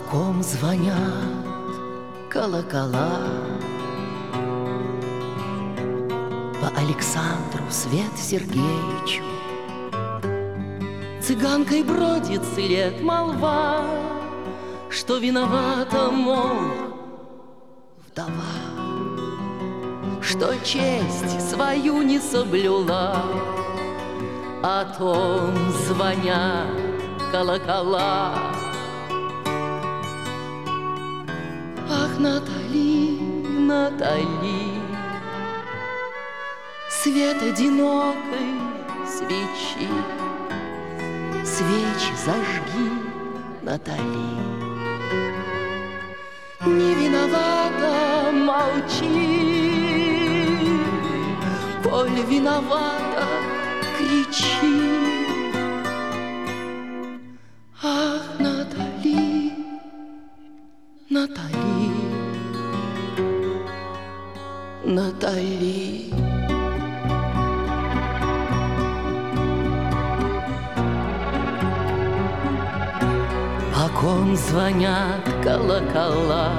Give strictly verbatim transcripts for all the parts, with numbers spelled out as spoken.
ком звонят колокола, по Александру Свет Сергеевичу. Цыганкой бродит след, молва, что виновата, мол, вдова, что честь свою не соблюла. О том звонят колокола. Ах, Натали, Натали, свет одинокой свечи, свечи зажги, Натали. Не виновата, молчи, коль виновата, кричи. Ах, Натали, Натали, Натали. По ком звонят колокола,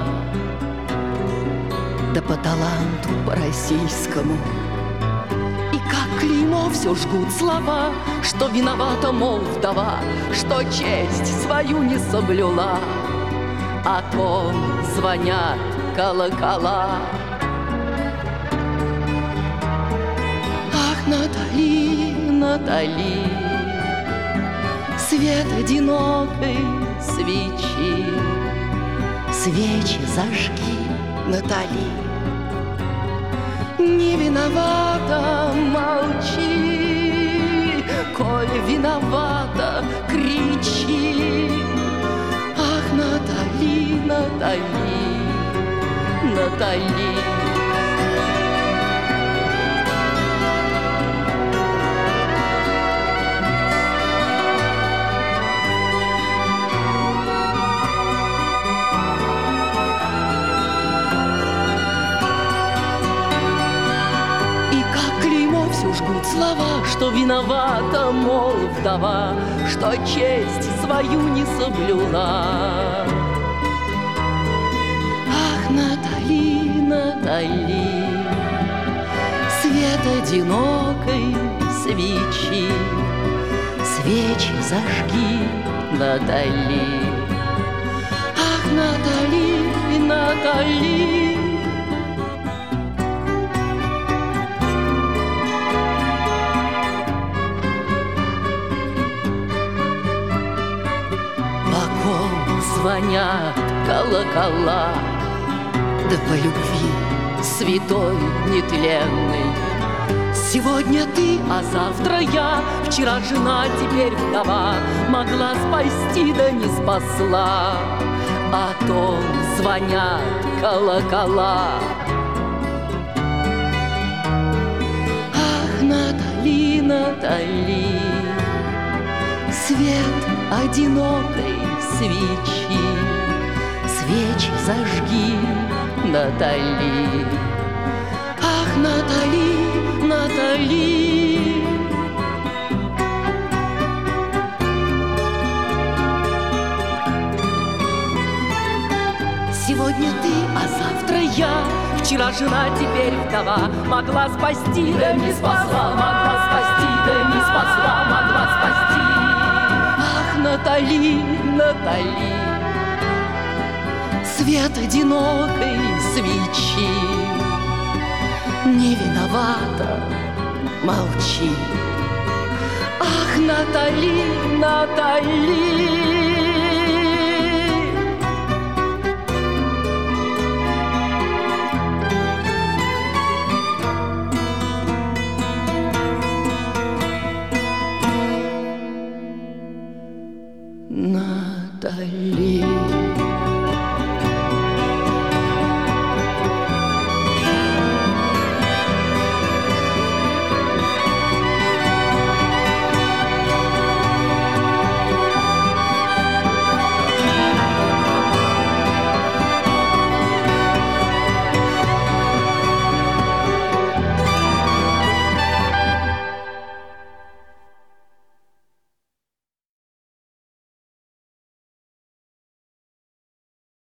да по таланту по российскому. И как клеймо все жгут слова, что виновата, мол, вдова, что честь свою не соблюла. О том звонят колокола. Ах, Натали, Натали, свет одинокой свечи, свечи зажги, Натали. Не виновата, молчи, коль виновата, кричи. Ах, Натали, Натали, Натали. Жгут слова, что виновата, мол, вдова, что честь свою не соблюла. Ах, Натали, Натали, свет одинокой свечи, свечи зажги, Натали. Ах, Натали, Натали. Звонят колокола, да по любви святой нетленной. Сегодня ты, а завтра я, вчера жена, теперь вдова, могла спасти, да не спасла. О том звонят колокола. Ах, Натали, Натали, свет одинокой свечи, свечи зажги, Натали. Ах, Натали, Натали. Сегодня ты, а завтра я, вчера жена, теперь вдова, могла спасти, да не спасла, могла спасти, да не спасла, могла спасти. Ах, Натали, Натали, свет одинокой свечи, не виновата, молчи. Ах, Натали, Натали. Натали.